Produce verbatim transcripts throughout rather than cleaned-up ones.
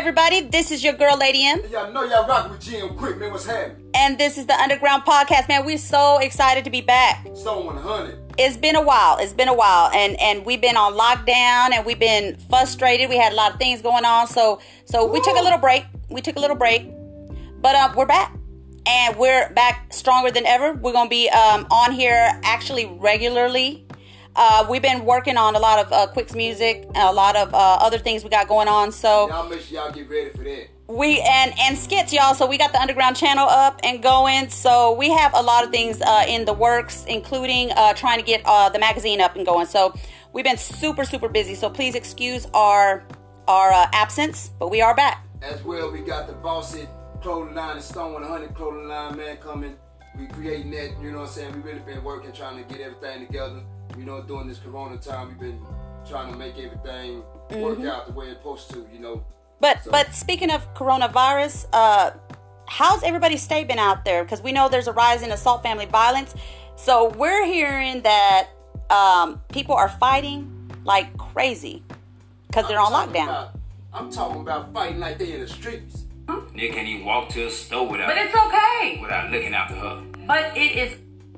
everybody, this is your girl, Lady M. Y'all know y'all rockin' with G M Quick, man. What's happening? And this is the Underground Podcast, man. We're so excited to be back. Stone one hundred. It's been a while. It's been a while. And and we've been on lockdown and we've been frustrated. We had a lot of things going on. So so we Woo. took a little break. We took a little break. But uh, we're back. And we're back stronger than ever. We're going to be um, on here actually regularly. Uh, we've been working on a lot of uh, Quick's music and a lot of uh, other things we got going on. So y'all make sure y'all get ready for that. We and and skits, y'all. So we got the Underground channel up and going. So we have a lot of things uh, in the works, including uh, trying to get uh, the magazine up and going. So we've been super super busy. So please excuse our our uh, absence, but we are back. As well, we got the Bossy clothing line, the Stone one hundred clothing line, man, coming. We creating that. You know what I'm saying? We really been working, trying to get everything together. You know, during this Corona time, we've been trying to make everything mm-hmm. work out the way it's supposed to. You know. But so. but speaking of coronavirus, uh, how's everybody's stay been out there? Because we know there's a rise in assault family violence. So we're hearing that um, people are fighting like crazy because they're on lockdown. About, I'm talking about fighting like they in the streets. They can't even walk to a store without. But it's okay. Without looking after her. But it is.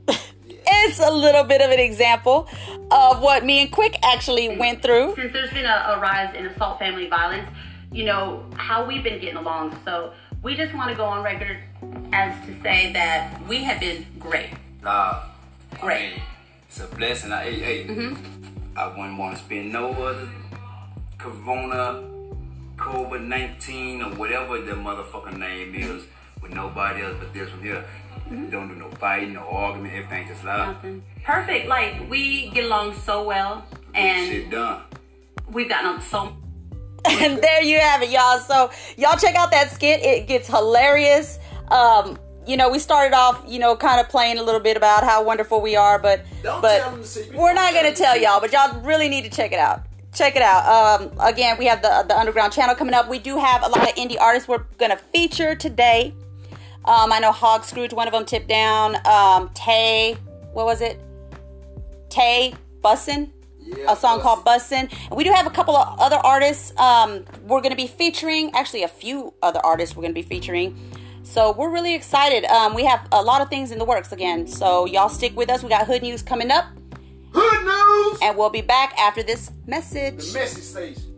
It's a little bit of an example of what me and Quick actually went through. Since there's been a, a rise in assault family violence, you know, how we've been getting along. So we just want to go on record as to say that we have been great. Nah, great. I mean, it's a blessing. I, hey, hey, mm-hmm. I wouldn't want to spend no other Corona, COVID nineteen, or whatever the motherfucking name is with nobody else but this one here. Mm-hmm. Don't do no fighting, no argument, everything just loud. Nothing. Perfect. Like, we get along so well. And shit done. We've gotten on so And there you have it, y'all. So y'all check out that skit. It gets hilarious. Um, you know, we started off, you know, kind of playing a little bit about how wonderful we are, but Don't but tell them the secret. we're not Don't going to tell tell them y'all. But y'all really need to check it out. Check it out. Um, again, we have the the Underground channel coming up. We do have a lot of indie artists we're going to feature today. Um, I know Hog Scrooge, one of them, tipped down. Um, Tay, what was it? Tay Bussin'. Yeah, a song Bussin'. called Bussin'. And we do have a couple of other artists um, we're going to be featuring. Actually, a few other artists we're going to be featuring. So we're really excited. Um, we have a lot of things in the works again. So y'all stick with us. We got Hood News coming up. Hood News! And we'll be back after this message. The message station.